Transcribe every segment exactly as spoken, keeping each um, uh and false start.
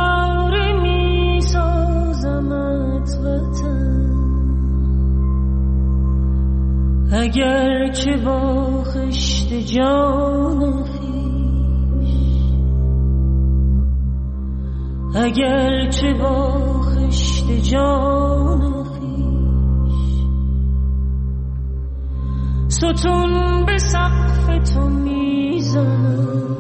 دوباره می سازمت وطن، اگر چه با خشت جان خویش، اگر چه با خشت جان خویش، ستون به سقف تو میزنم،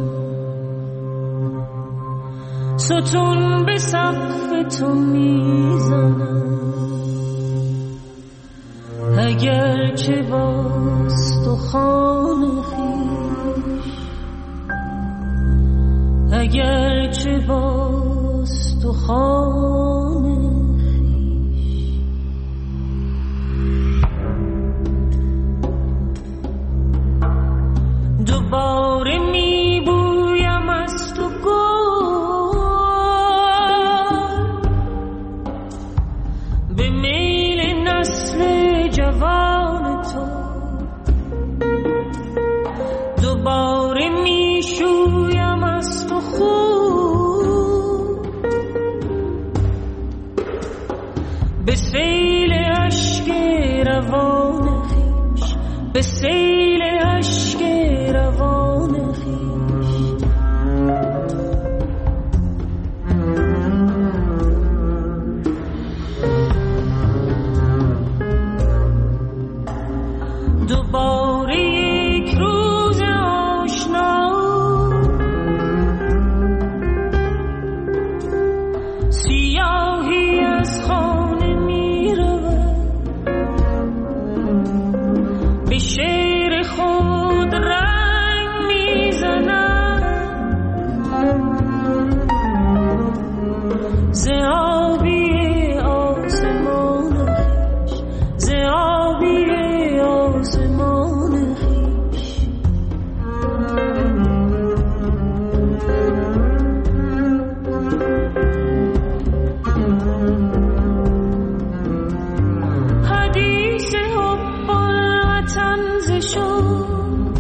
ستون به سقف تو میزنم، اگر چه با استخوان خویش، اگر چه با استخوان خویش. دوباره میبویم از تو گل به میل نسل جوان تو، دوباره میشویم از تو خون به سیل اشک روان خویش، به سیل اشک روان خویش. دوباره یک روز آشنا، سیاهی از خانه می رود، به شعر خود رنگ می زند، ز آبی آسمان خویش، ز آبی آسمان خویش. حدیث حب الوطن ز شد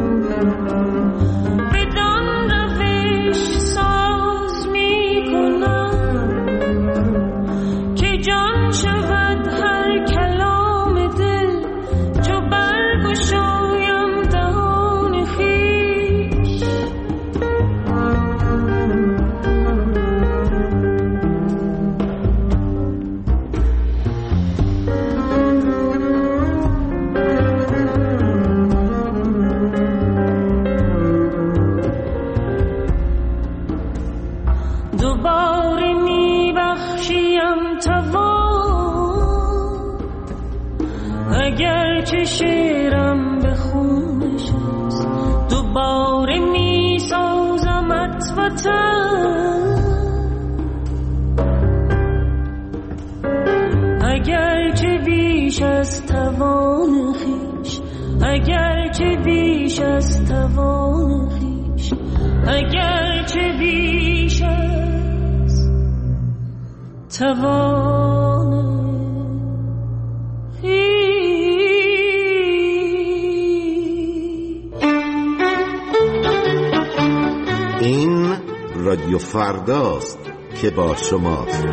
بدان روش ساز می کنم که جان شود هر کلام دل چو برگشایم دهان خویش. دوباره می بخشیم توان، اگر چه شعرم به خون نشست، دوباره می سازمت وطن، اگر چه بیش از توان خویش، اگر چه بیش از توان خویش، اگر چه بیش از توان این رادیو فرداست که با شماست.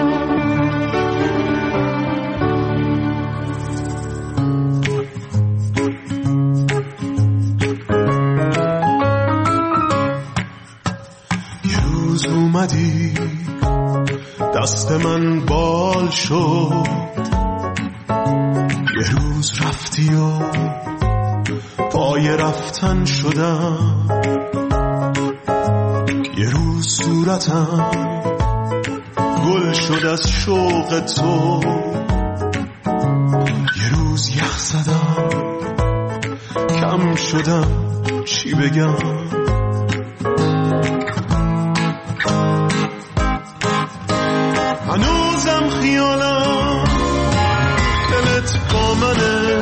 یه روز اومدی دست من بال شد، یه روز رفتی و پای رفتن شدم، یه روز صورتم گل شد از شوق تو، یه روز یخ زدم کم شدم چی بگم، هنوزم خیالم دلت با منه،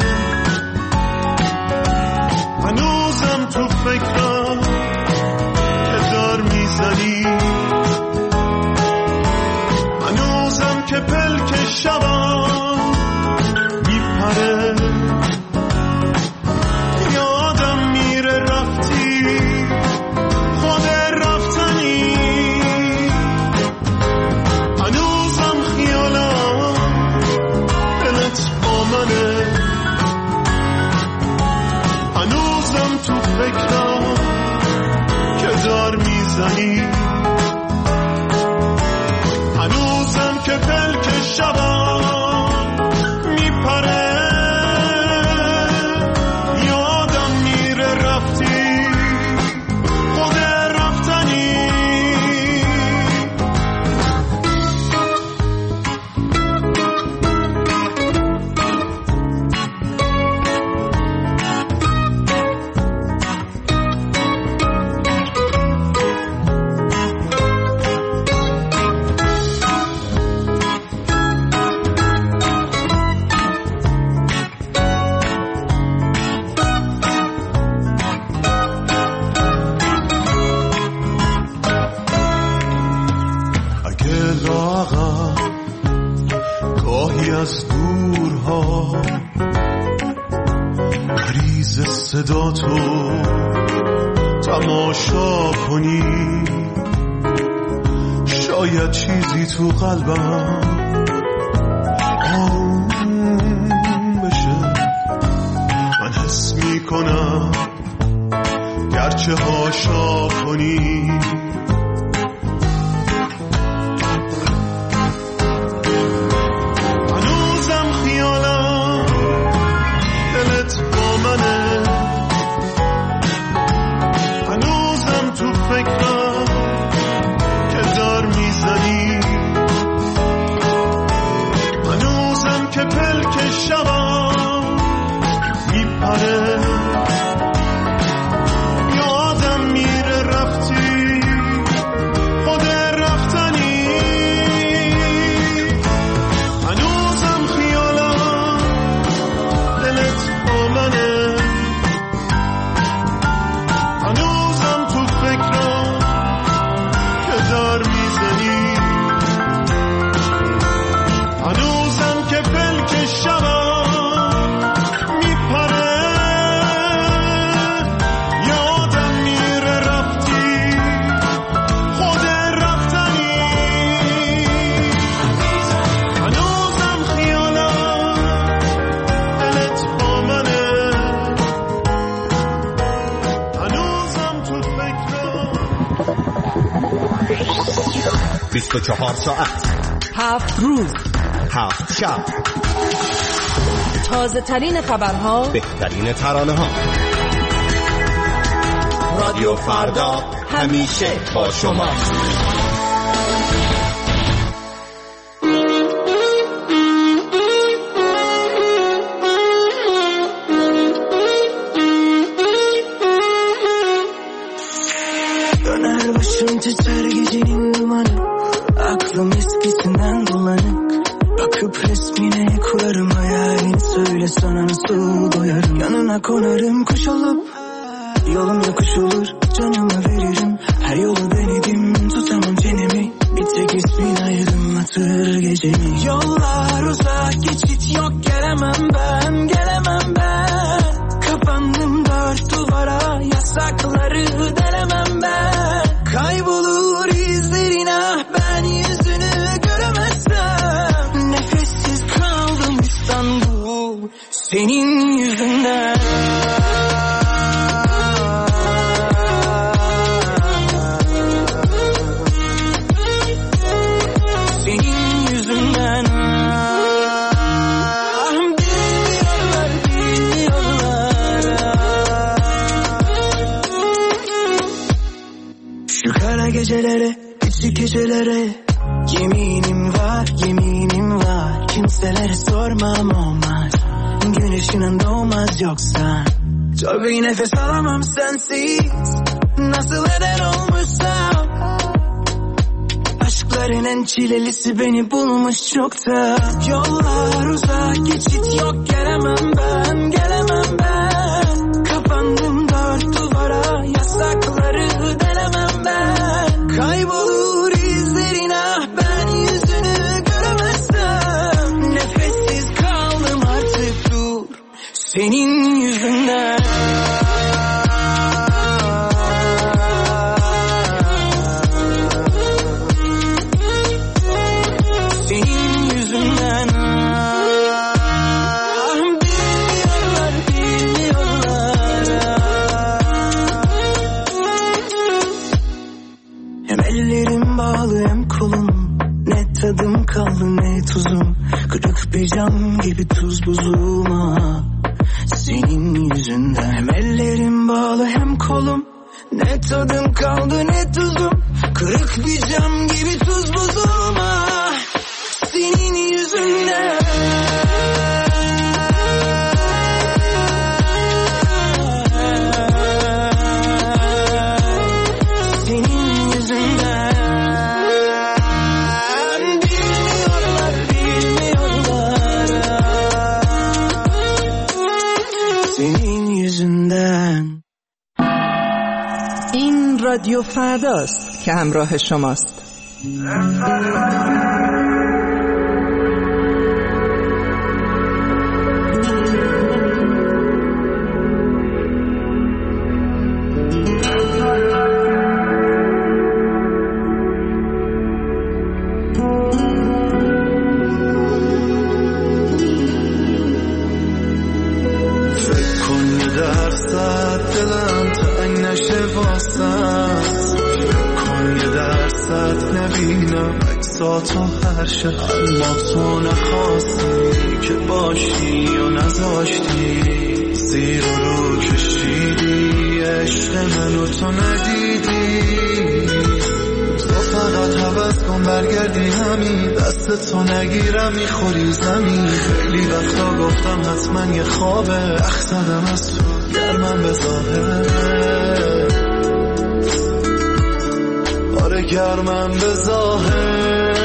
هنوزم تو فکرم که دار میزنی، هنوزم که پلک شبم میپره، یادم میره رفتی خود رفتنی، از دورها غریز صدا تو تماشا کنی، شاید چیزی تو قلبم آروم بشه. من حس میکنم گرچه هاشا کنی، هنوزم خیالم دلت با منه، هنوزم تو فکرم که دار میزنی، هنوزم که پلک شبم میپره، یادم میره رفتی خود رفتنی، هنوزم خیالم دلت با منه، هنوزم تو فکرم که دار میزنی، هنوزم که پلک شبم میپره، یادم میره رفتی خود رفتنی، هنوزم خیالم دلت با منه، هنوزم تو فکرم. بیست و چهار ساعت، هفت روز، هفت شب، تازه ترین خبرها، بهترین ترانه ها. رادیو فردا همیشه با شما. Döner başım titrer gecenin dumanı, aklım eskisinden bulanık. Bakıp resmine kurarım hayalin, söyle sana nasıl doyarım. Yanına konarım kuş olup, yolum yokuş olur, canımı veririm. Her yolu denedim, tutamam çenemi, bir tek ismin aydınlatır gecemi. Yollar uzak, geçit yok, gelemem ben, gelemem ben. Kapandım dört duvara, yasakları delemem ben. Kaybolur izlerin, ah ben yüzünü göremezsem. Nefessiz kaldım İstanbul senin yüzünden. Senin yüzünden. Bilmiyorlar, bilmiyorlar. Şu kara gecelere, küçük gecelere yeminim var, yeminim var. Kimselere sormam olmaz, gün ışığın doğmaz yoksa. Çok bir nefes alamam sensiz, nasıl eder olmuşsam. Aşkların en çilelisi beni bulmuş çokta. Yollar uzak, geçit yok, gelemem ben, gelemem ben. Kapandım dört duvara, yasakları delemem ben. Kaybolur izlerin, ah ben yüzünü göremezsem. Nefessiz kaldım artık, dur senin yüzünden. Senin yüzünden. Bilmiyorlar, bilmiyorlar. Hem ellerim bağlı hem kolum, ne tadım kaldı ne tuzum. Kırık bir cam gibi tuz buzum, ah senin yüzünden. Hem ellerim bağlı hem kolum, ne tadım kaldı ne tuzum. Kırık bir cam gibi tuz buzum, ah senin yüzünden. Senin yüzünden. Bilmiyorlar, bilmiyorlar. Senin yüzünden. این رادیو فرداست که همراه شماست. حسات و هر شب، اما تو نخواستی که باشی یا نذاشتی، زیر رو کشیدی عشق منو تو ندیدی. تو فقط حوض کن برگردی همین، دست تو نگیرم میخوری زمین. خیلی وقتا گفتم حتما یه خوابه، اخزدم از تو گرمم به ظاهر، آره گرمم به ظاهر.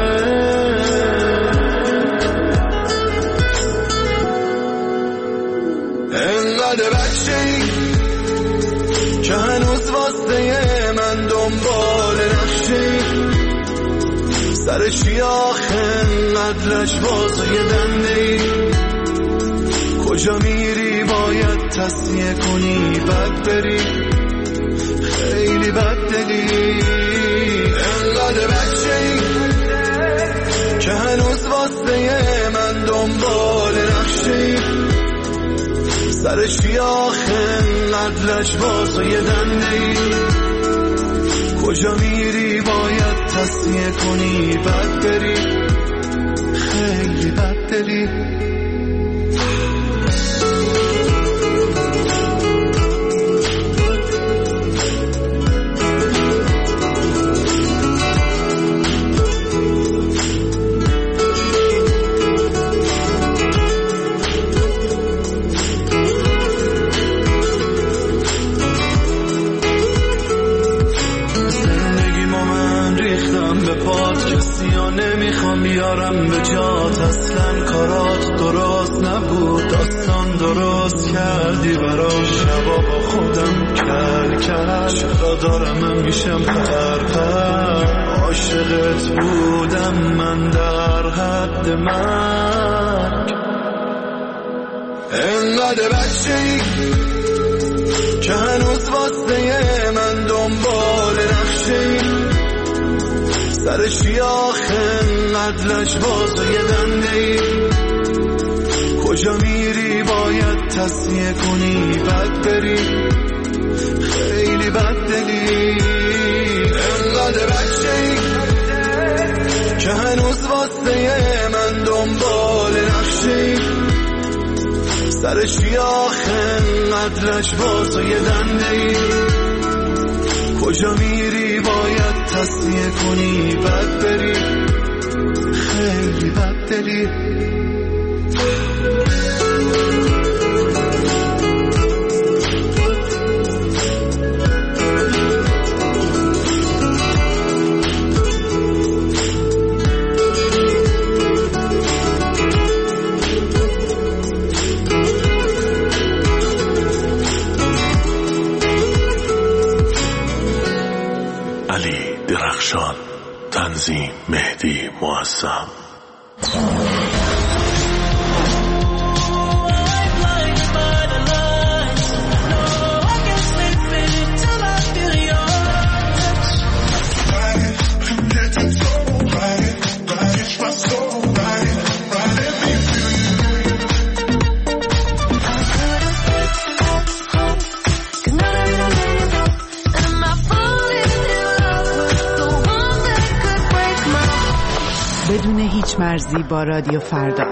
انقدر بچه‌ای که هنوز واسه من دنبال نقشه‌ای، سر چی آخه انقدر لجباز و یه دنده‌ای، کجا میری باید تصفیه کنی بد بری، خیلی بد دلی. انقدر بچه‌ای که هنوز واسه من دنبال نقشه‌ای، سر چی آخه انقدر لجباز و یه دنده‌ای، کجا میری باید تصفیه کنی بد بری، خیلی بد دلی. نمیخوام بیارم به جات، اصلا کارات درست نبود، داستان درست کردی برام، شبا با خودم کل کل، چرا دارم من میشم پر پر، عاشقت بودم من در حد مرگ. انقدر بچه‌ای که هنوز واسه من دنبال نقشه‌ای، سر چی آخه انقدر لجباز و یه دنده‌ای، کجا میری باید تصفیه کنی بد بری، خیلی بد دلی. انقدر بچه‌ای که هنوز واسه من دنبال نقشه‌ای، سر چی آخه انقدر لجباز و یه دنده‌ای، کجا میری باید تصفیه کنی بد بری، خیلی بد دلی. درخشان، تنظیم مهدی معظم. بدون هیچ مرزی با رادیو فردا.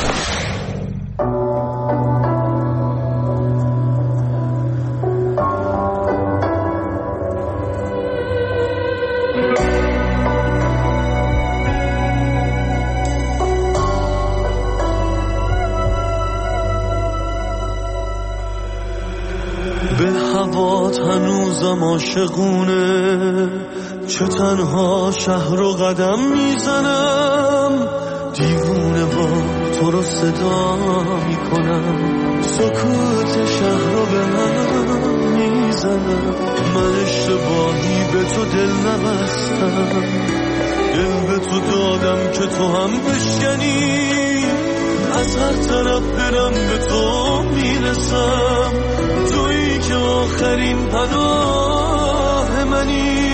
به هوات هنوزم عاشقونه، چه تنها شهر رو قدم میزنم، دیوونه با تو رو صدا میکنم، سکوت شهر رو به من میزنم. من اشتباهی به تو دل نبستم، دل به تو دادم که تو هم بشکنی، از هر طرف برم به تو میرسم، تویی که آخرین پناه منی.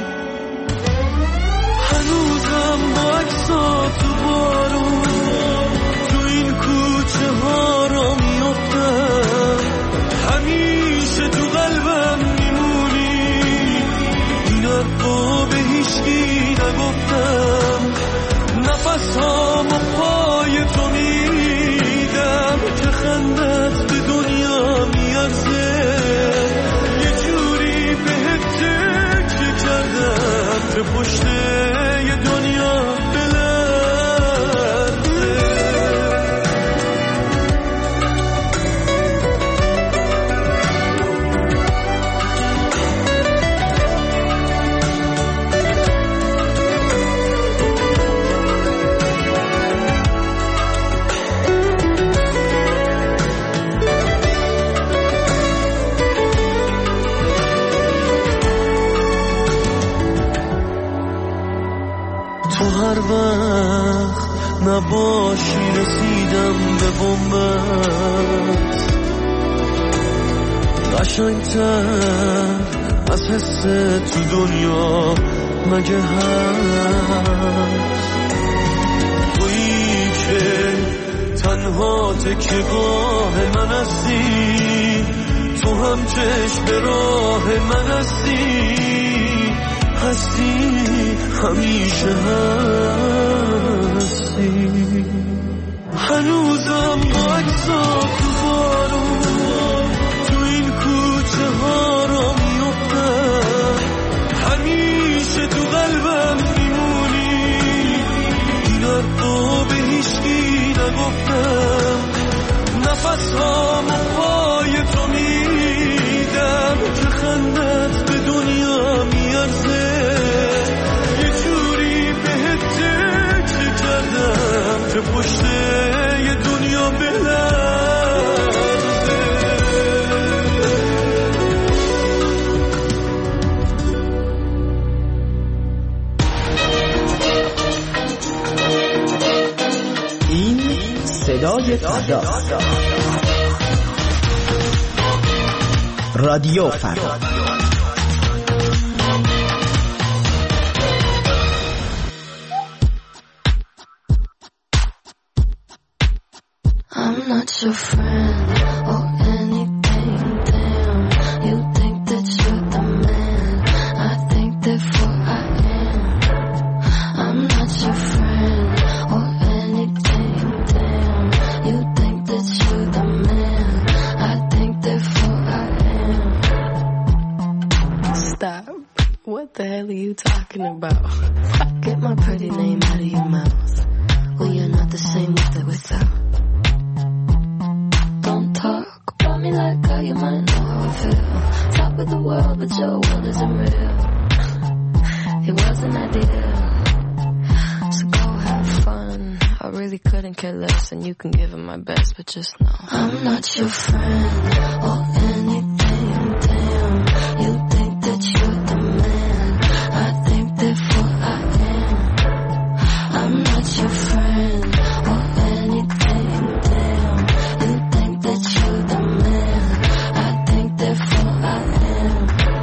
هنوزم با عکسات تو بارون تو این کوچه ها را میافتم، همیشه تو قلبم میمونی، این حرفا به هیچکی نگفتم، تو هر وقت نباشی رسیدم به بومبت قشنگتر از حس تو دنیا مگه هست تویی که تنها تکیه‌گاه من هستی تو هم چشم به راه من هستی هستی همیشه هستی هنوزم با عکسات تو بارون تو این کوچه ها را میفتم همیشه تو قلبم میمونی این حرفا به هیچکی نگفتم نفس هامو پای تو میدم که خندت به دنیا میارزه یه جوری بهت تکیه کردم که پشت یه دنیا بلرزه این صدای فردا رادیو فردا I'm not your friend or anything, damn. You think that you're the man, I think therefore I am. I'm not your friend or anything, damn. You think that you're the man, I think therefore I am. Stop. What the hell are you talking about? Get my pretty name out of your mouth. Well, you're not the same with or without. Don't talk about me like how you might know how I feel. Top of the world, but your world isn't real. It wasn't ideal. So go have fun. I really couldn't care less, and you can give it my best, but just know I'm not your friend or anything. Damn, you think that you're the man. I think therefore I am. I'm not your friend or anything. Damn, you think that you're the man. I think therefore I am.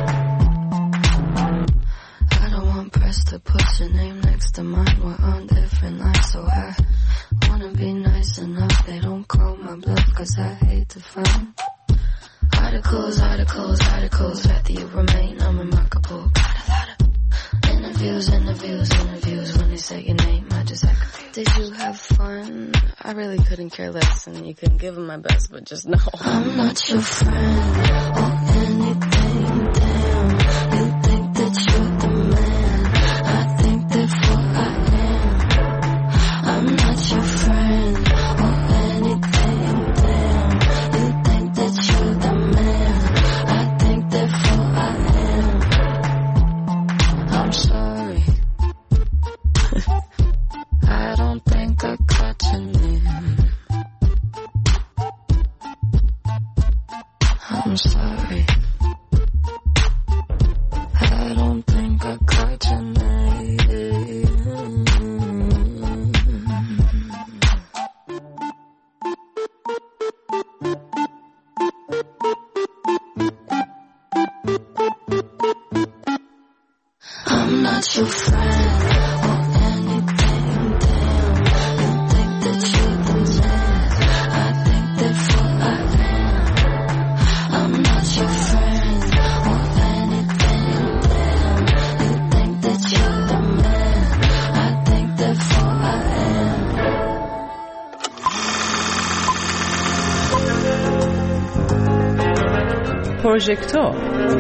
I don't want press to put your name next to mine. We're on different lines, so I wanna be nice enough. They don't call my bluff, cause I hate to find articles, articles, articles. Rather you remain unremarkable. Got a lot of interviews, interviews, interviews. When they say your name, I just act confused. Did you have fun? I really couldn't care less, and you couldn't give it my best, but just know I'm not your friend or anything. Damn, you think that you're the man. I think therefore I am. I'm not your friend or anything. Damn, you think that you're the man. I think therefore I am. I'm sorry. I don't think I caught your name. I'm sorry. I don't think I caught your name. I'm not your friend or anything, damn. You think that you're the man. I think therefore I am. I'm not your friend or anything, damn. You think that you're the man. I think therefore I am. پروژکتور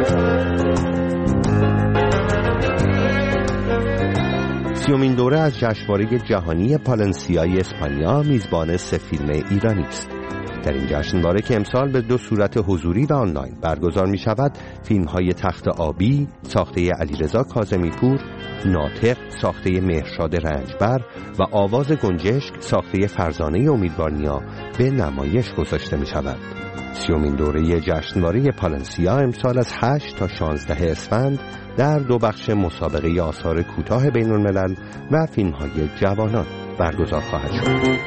سیومین دوره از جشنواره جهانی پالنسیای اسپانیا میزبان سه فیلم ایرانی است. در این جشنواره که امسال به دو صورت حضوری و آنلاین برگزار می شود، فیلم های تخت آبی ساخته علیرضا کاظمی پور، ناطق ساخته مهرشاد رنجبر و آواز گنجشک ساخته فرزانه امیدوارنیا به نمایش گذاشته می شود. سیومین دوره جشنواره پالنسیا امسال از هشت تا شانزده اسفند در دو بخش مسابقه آثار کوتاه بین الملل و فیلم های جوانان برگزار خواهد شد.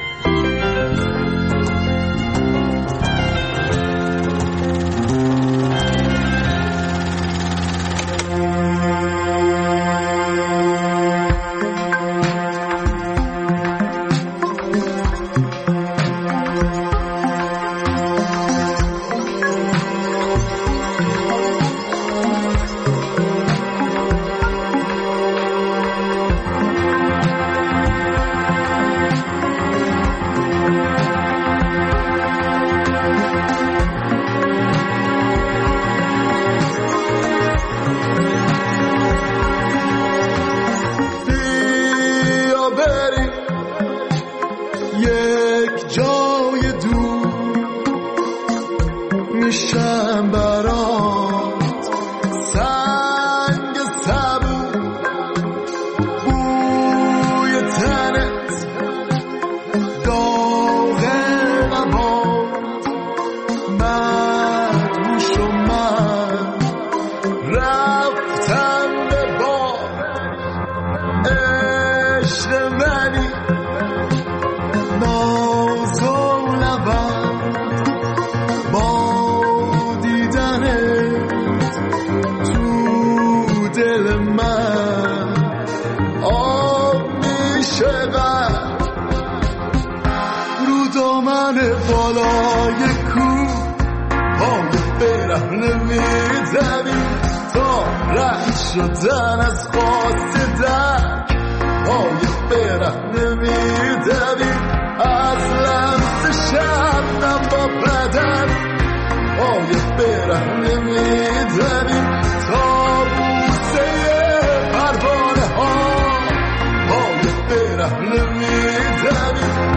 شدن از خواست درک پای برهنه میدویم از لمس شبنم با بدن پای برهنه میدویم تا بوسه پروانه ها پای برهنه میدویم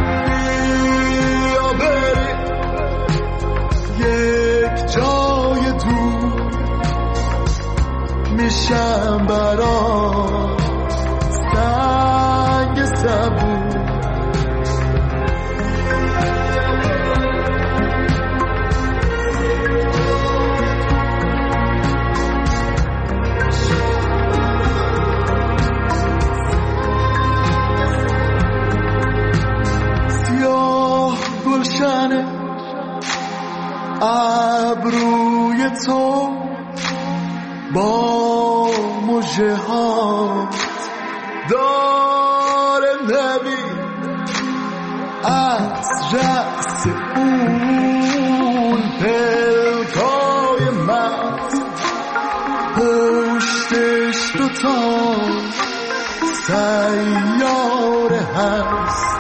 بیا بریم یک جای دور میشم برات سنگ صبور سیاه گلشن ابروی تو با مژه هات داره نبی از رأس اون پلکای مست پشتش دوتا سیاره هست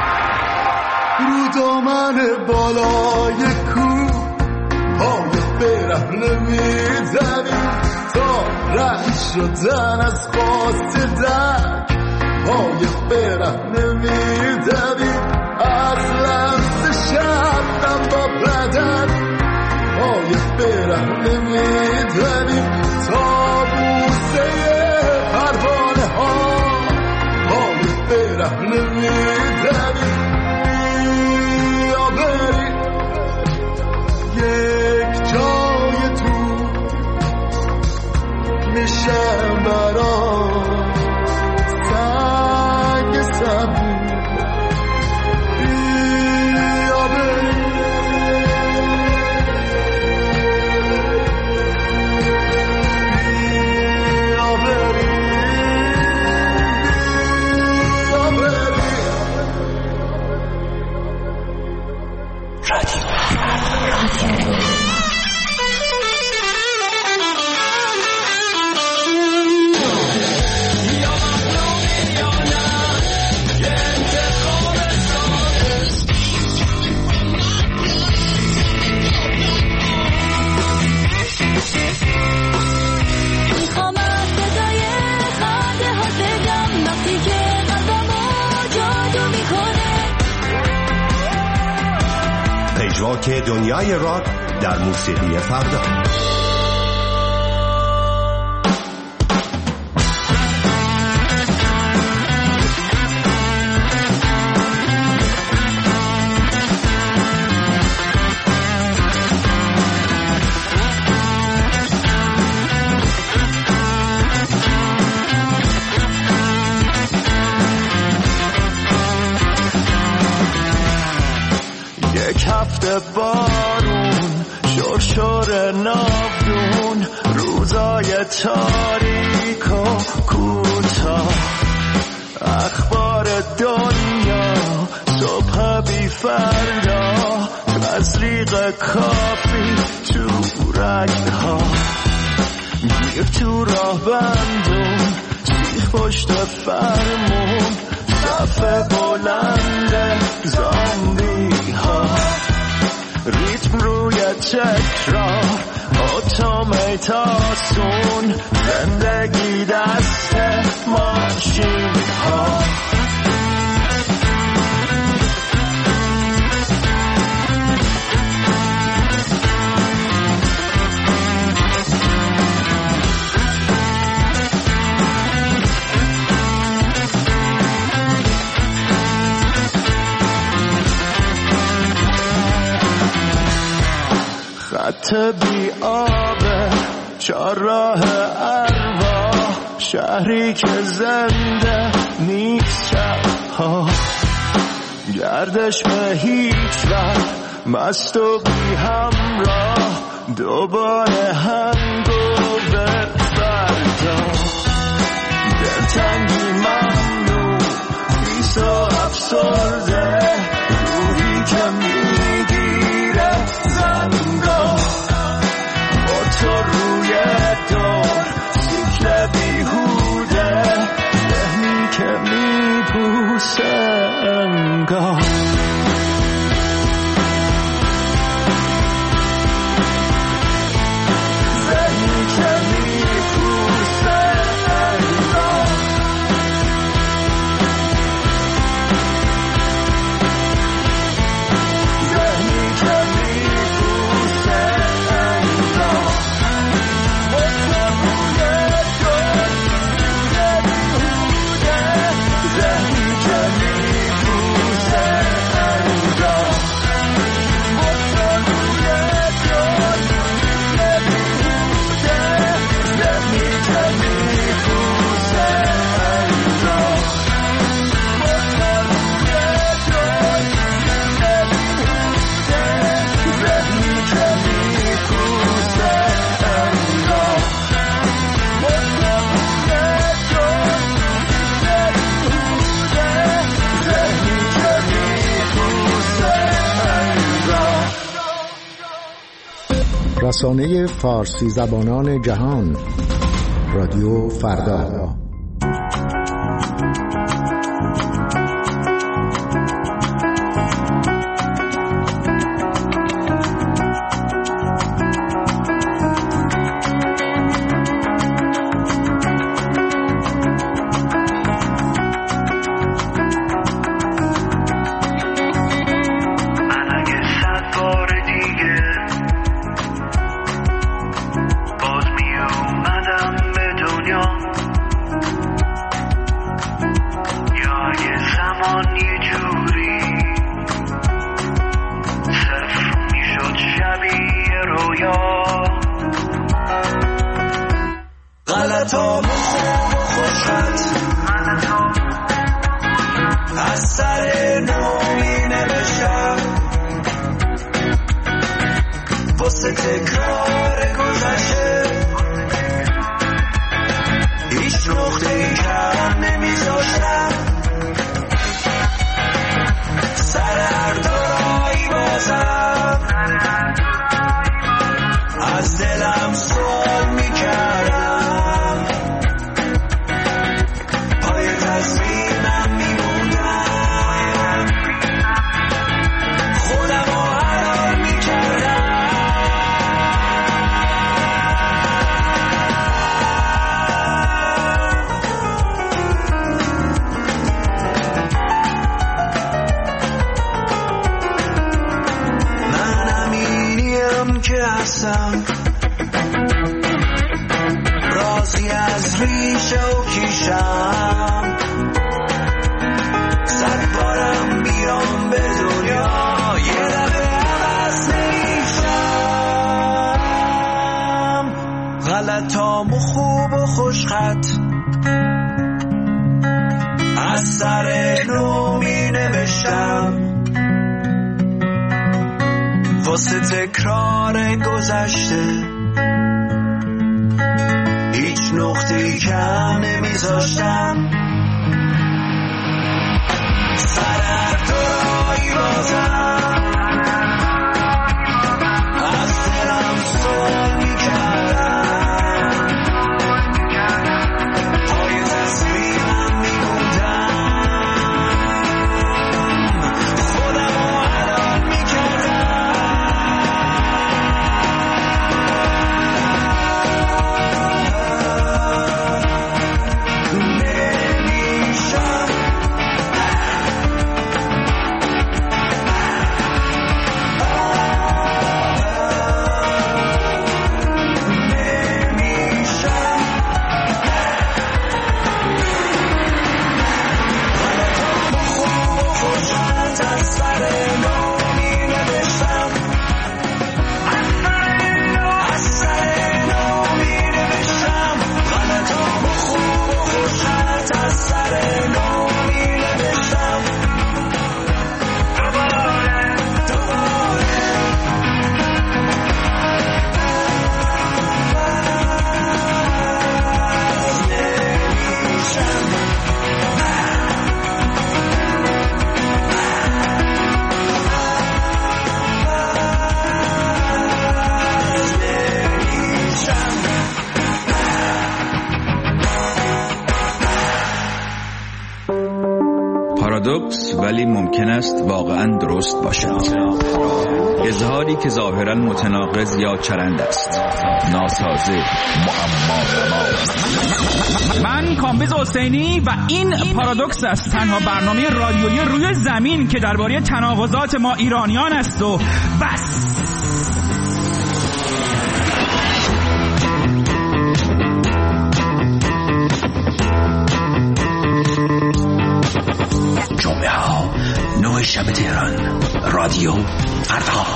رو دامن بالای کوه پای برهنه میزنیم تا رد شدن از خواست درک پای برهنه میدویم از لمس شبنم با بدن پای برهنه میدویم تا بوسه پروانه ها پای برهنه میدویم بیا بریم یک جای دور میشم برات سنگ صبور بیا بریم بیا بریم بیا بریم رادیو Yeah. راک دنیای راک در موسیقی فردا. بارون شرشر ناودون روزای تاریک و کوتاه اخبار دنیا صبح بی فردا تزریق کافی تو رگها گیر تو راه بندون سیخ پشت فرمون صفحه بلند زامبی ها ریتم روی تکرار اتوماتاسون زندگی دست ماشین ها خط بی آبه چار راه ارواح شهری که زنده نیست شبها گردش به هیچ وقت مست و بی همراه دوباره هنگو به فردا دلتنگی ممنوع بیس و افسرده روحی که میگیره زنگاه با تو روی دور سیکل بیهوده ذهنی که میبوسه انگاه ذهنی که میبوسه انگاه ذهنی که میبوسه انگاه با تو روی دور سیکل بیهوده ذهنی که میبوسه انگاه با تو روی دور سیکل بیهوده ذهنی که میبوسه انگاه با تو روی دور سیکل بیهوده ذهنی که میبوسه انگاه با تو روی دور سیکل بیهوده ذهنی که میبوسه انگاه. رسانه فارسی زبانان جهان رادیو فردا. من اگه صد بار دیگه باز می اومدم به دنیا یا اگه زمان یه جوری صفر می شد شبیه رویا غلط آموزه و خوشت از سر نومی نوشتم واسه تکرار گذشته هیچ نقطه ای کم نمیذاشتم سر هر دارایی بازم از دلم سوال میکردم پای تصمیمم میموندم خودم رو حرام میکردم میشم، راضی از ریشه و کیشم، صد بارم بیام به دنیا یه دفعه عوض نمیشم. غلطامو خوب و خوشخط از سر نو می نوشتم، واسه تکرار گذشته هیچ نقطه‌ای کم نمیذاشتم. سر هر دورایی بازم از دلم سوال میکردم، پای تصمیمم میموندم، خودم رو حلال پارادوکس ولی ممکن است واقعا درست باشد. اظهاری که ظاهرا متناقض یا چرند است، ناسازه، معما. من کامبیز حسینی و این پارادوکس است، تنها برنامه رادیویی روی زمین که درباره تناقضات ما ایرانیان است و بس. جمعه ها نه شب تهران، رادیو فردا.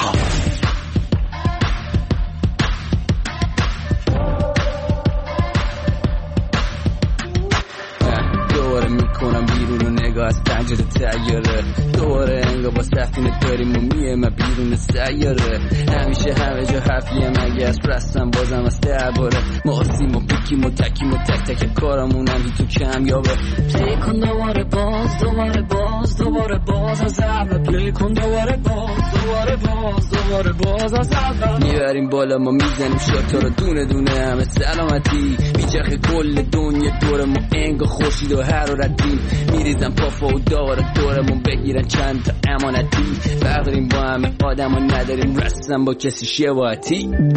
دوباره میکنم بیرون و نگاه از پنجره تیاره، دوباره انگار با سفینه داریم و میه من بیرون سیاره. همیشه همه جا حرفیه مگه از رستم بازم از درباره ما آسیم و بیکیم و تکیم و تک تک کارمونم هی تو کم یابه. پلی کن دوباره باز دوباره باز دوباره باز از اول، پلی کن دوباره باز دوباره باز دوباره باز از اول. میبریم بالا ما میزنیم شاتا رو دونه دونه همه سلامتی، میچرخه کل دنیا دور ما انگار خورشید و حرارتی. میریزم پافا و داره دورمون بگیرن چند تا امانتی، برداریم با همه آدم و نداریم رستم با کسی شباهتی. من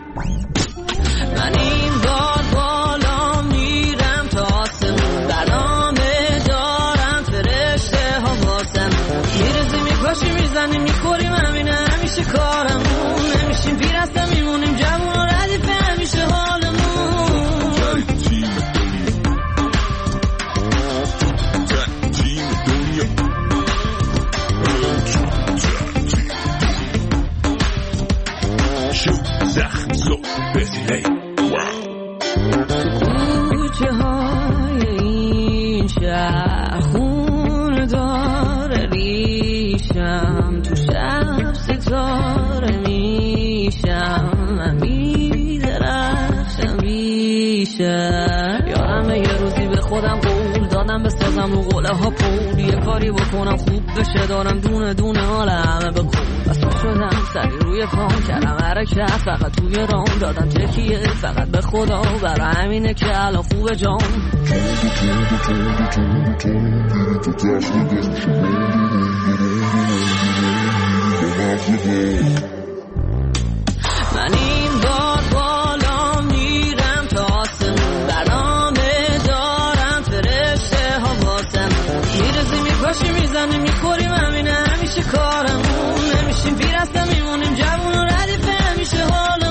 این بار بالا میرم تا آسمون، برنامه دارم فرشته ها واسم، میرزی میپاشی میزنی میخوریم همینه همیشه کارمون، نمیشیم پیرسته میمونیم جوون و ردیفه همیشه حالمون. کوچه های این شهر خون داره ریشم، تو شب ستاره میشم، من میدرخشم بیشم. یادم یه روزی به خودم قول دادم بسازم رو قوله ها پول، یه کاری بکنم خوب بشه، دارم دونه دونه حال همه بکن. بس شدم سری روی پام کردم حرکت، فقط توی رام دادم تکیه فقط به خدا، برای همینه که الان خوبه جام. من این بار بالا میرم تا آسمون، برنامه دارم فرشته ها واسم، میرزی میپاشی میزنی میخوریم همینه همیشه کارمون، نمیشیم پیرسته میمونیم جوون و ردیفه همیشه حالمون.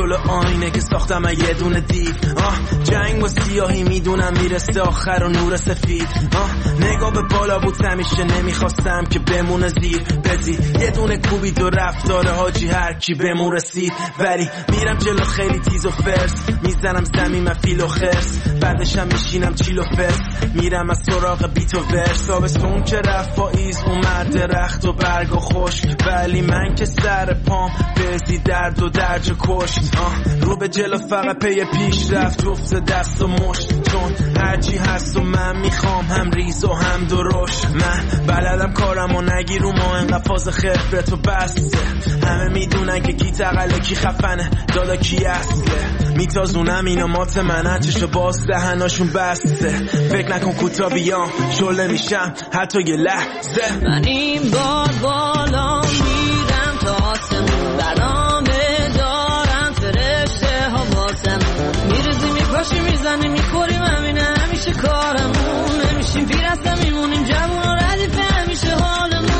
جلو آینه که ساختم یه دونه دید. آه جنگ با سیاهی میدونم میرسه آخر و نور سفید. آه نگاه به بالا بود همیشه نمیخواستم که بمونه زیر بدی. یه دونه کوبید و رفتار حاجی هر کی بمون رسید. ولی میرم جلو خیلی تیز و فرس، میزنم زمین من فیل و خرس، بعدشم میشینم چیل و فرس، میرم از سراغ بیت و ورس. آبستون که رفت پاییز اومد درخت و برگ و خشک، ولی من که سر پام بزی درد و درج کشت. آه رو به جلو فقط پی پیش رفت افت دست و مشت، چون هرچی هست و من میخوام هم ریز و هم درشت. من بلدم کارم و نگیرم و انقدر فاز خفرت و بسته. همه میدونن که کی تقله کی خفنه دادا کی اصله. میتازونم اینا مات منن چشو باز دهناشون بسته. فکر نکن کوتا بیام شله میشم حتی یه لحظه. من این بار بالا میرم تا آسمون، برنامه دارم فرشته ها باسم. میرزی میپاشی میزنی میخوریم همینه همیشه کارمون. نمیشیم پیرسته میمونیم جوون و ردیفه همیشه حالمون.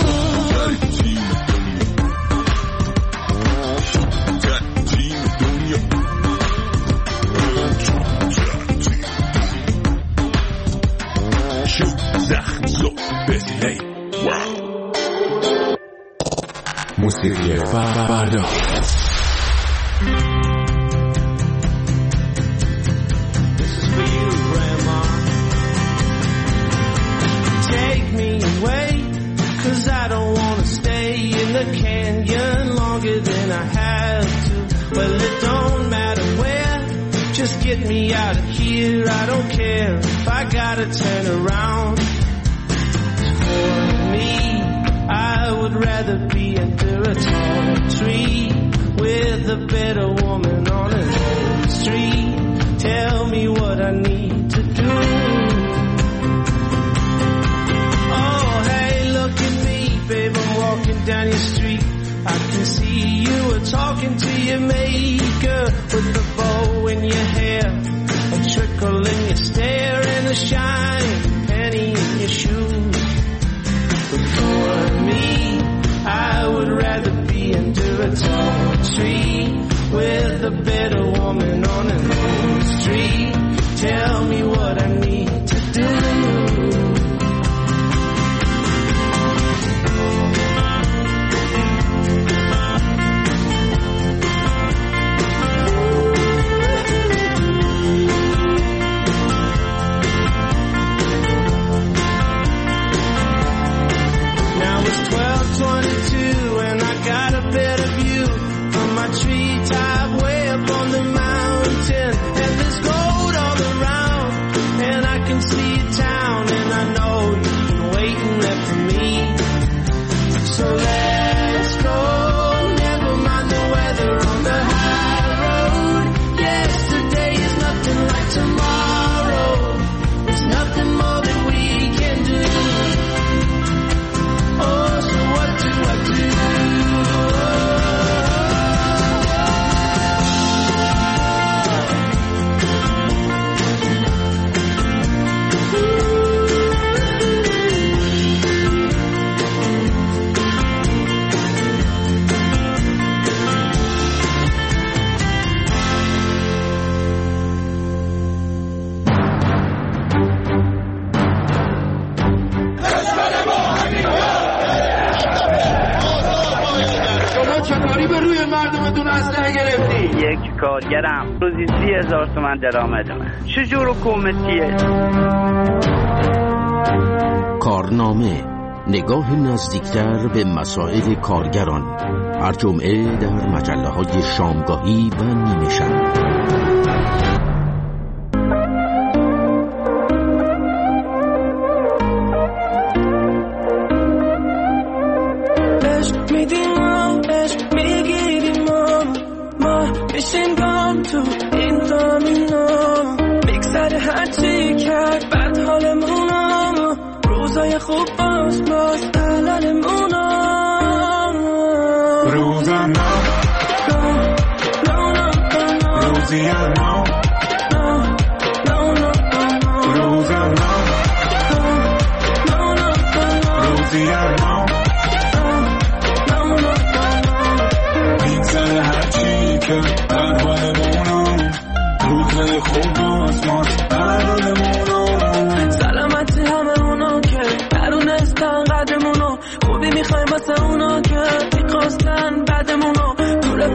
موسیقی فردا. Take me away, cause I don't wanna stay in the canyon longer than I have to. Well, it don't matter where, just get me out of here. I don't care if I gotta turn around. For me, I would rather be under a tall tree with a better woman on an old street. Tell me what I need to do. Oh, hey, look at me, babe, I'm walking down your street. I can see you are talking to your maker with the bow in your hair, a trickle in your stare, and a shining penny in your shoes. But for me, I would rather be under a tall tree with a better woman on an old street. Tell me what I need to do. Treetop way up on the mountain, and there's gold all around, and I can see a town, and I know you've been waiting there for me. So let's go, never mind the weather on the high road. Yesterday is nothing like tomorrow. There's nothing more that we can do. Oh, so what do I do? یک کارگرم روزی سی هزار تومن درآمدمه. چجور حکومتیه؟ کارنامه، نگاه نزدیکتر به مسائل کارگران، هر جمعه در مجله های شامگاهی و نیمه شب. خوب باز باز علالمونا روزانا روزیانا روزانا روزیانا میگذره هرچی که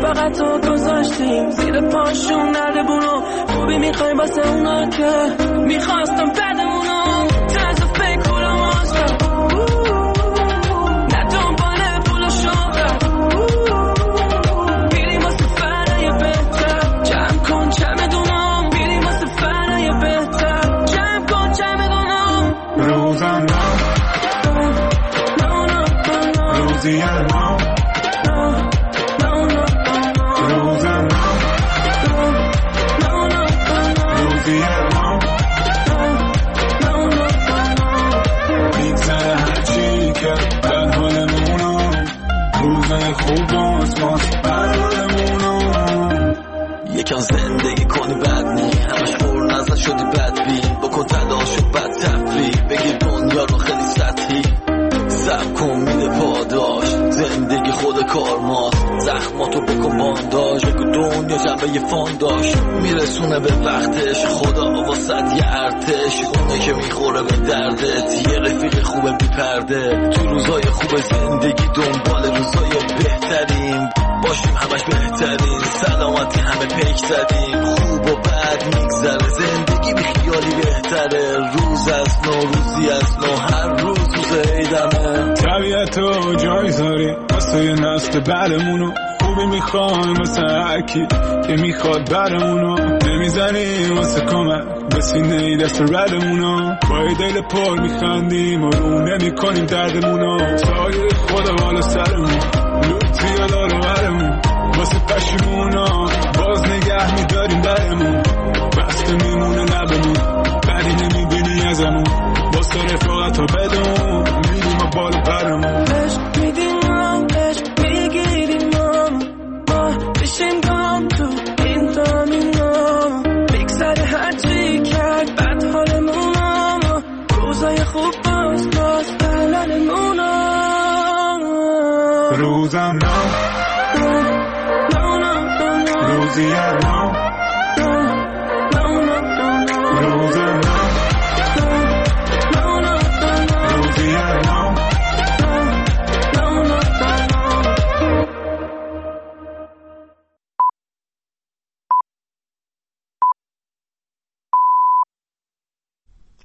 فقط تو گذاشتیم زیر پاشون نردبونو خوبی میخوایم واسه اونا که میخواستم بعدمونو طرز فکر کنم آزم نه دنباله پول و شهرت بیریم واسه فرای بهتر جمع کن چمدونم بیریم واسه فرای بهتر جمع کن چمدونم روزم روزی الان روزم روزی الان میگذره هرچی که بر حالمونم روزای خوب باز باز بر حالمونم یکم زندگی کنی بد نی همش پر نزد شدی بدبین بکن تلاش و بد تفریح بگیر دنیا رو خیلی سطحی سب کن میده پاداش زندگی خود کارماست زخماتو بکن بانداش بگو دنیا جنبه یه فانداش میرسونه به وقتش خدا واسد یه ارتش اونه که میخوره به دردت یه رفیق خوبه بیپرده تو روزای خوب زندگی دنبال روزای بهترین باشیم همش بهترین سلامتی همه پیک زدیم خوب و بد میگذره زندگی بی خیالی بهتره روز از نو روزی از نو هر روز روز عیدمه طبیعتو جای زاری واسه یه نسل بعدمونو خوبی میخوایم واسه هرکی که میخواد برمونو نمیزنیم واسه کمک به سینه ای دست ردمونو با ای دل پر میخندیم و رو نمیکنیم دردمونو سایه خدا بالا سرمون لوتی و دارو برمون واسه پشیمونا باز نگه میداریم برمون بسته میمونه لبمون بدی نمیبینی ازمون واسه رفاقت رو بدون میریم و بالا برمون عشق میدیم هم عشق میگیریم هم ما بشیم گام تو این دامینام بگذره هرچی کرد بد حالمونم روزای خوب باز باز حلالمونم روزم نام روزی الان